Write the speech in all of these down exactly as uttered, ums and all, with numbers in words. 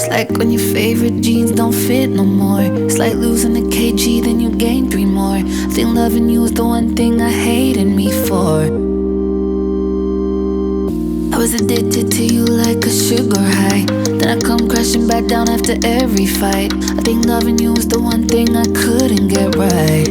It's like when your favorite jeans don't fit no more. It's like losing a kg, then you gain three more. I think loving you is the one thing I hated me for. I was addicted to you like a sugar high. Then I come crashing back down after every fight. I think loving you is the one thing I couldn't get right.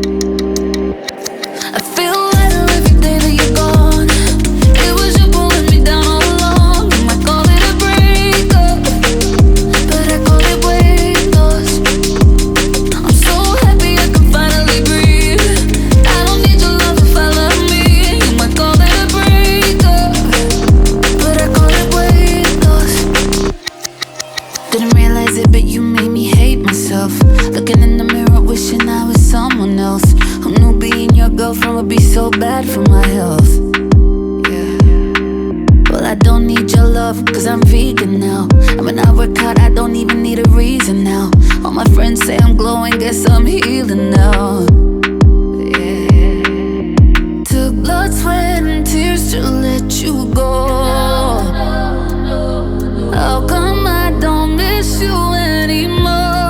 I feel lighter every day that you're gone. It was you pulling me down all along. You might call it a breakup, but I call it weight loss. I'm so happy I can finally breathe. I don't need your love if I love me. You might call it a breakup, but I call it weight loss. Didn't realize it, but you made me hate myself. Looking in the mirror, wishing I was someone else. Who knew being your girlfriend would be so bad for my health? Yeah. Well, I don't need your love, cause I'm vegan now. And when I work out, I don't even need a reason now. All my friends say I'm glowing, guess I'm healing now. Yeah. Took blood, sweat, and tears to let you go. How come I don't miss you anymore?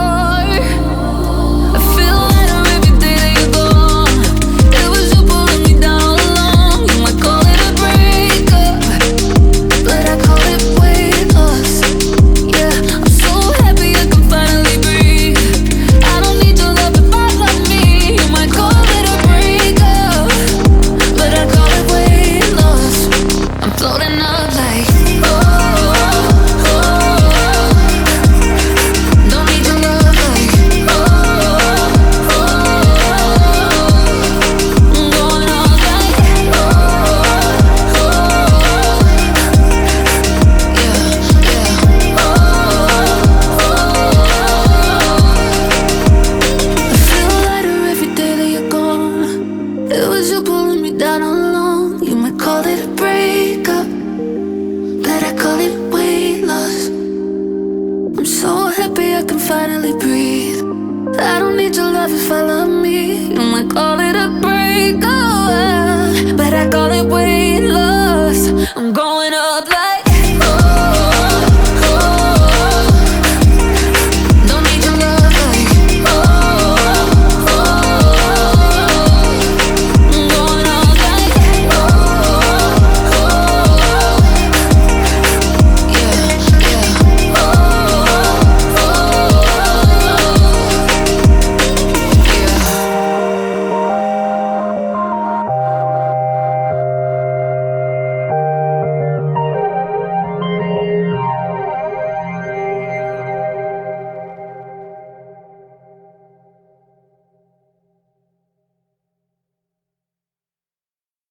I feel lighter every day that you're gone. It was you pulling me down all along. You might call it a breakup, but I call it weight loss. Yeah, I'm so happy I can finally breathe. I don't need your love if I love me. You might call it a breakup, but I call it weight loss. I'm floating up like, oh, oh, oh. Don't need your love like, oh, oh, oh. I'm going up like, oh, oh, yeah, yeah, oh, oh. I feel lighter every day that you're gone. It was you pulling me down all along. You might call it a breakup, but I call it weight loss. I'm so happy I can finally breathe. I don't need your love if I love me. You might call it a breakup, but I call it weight loss. I'm going up like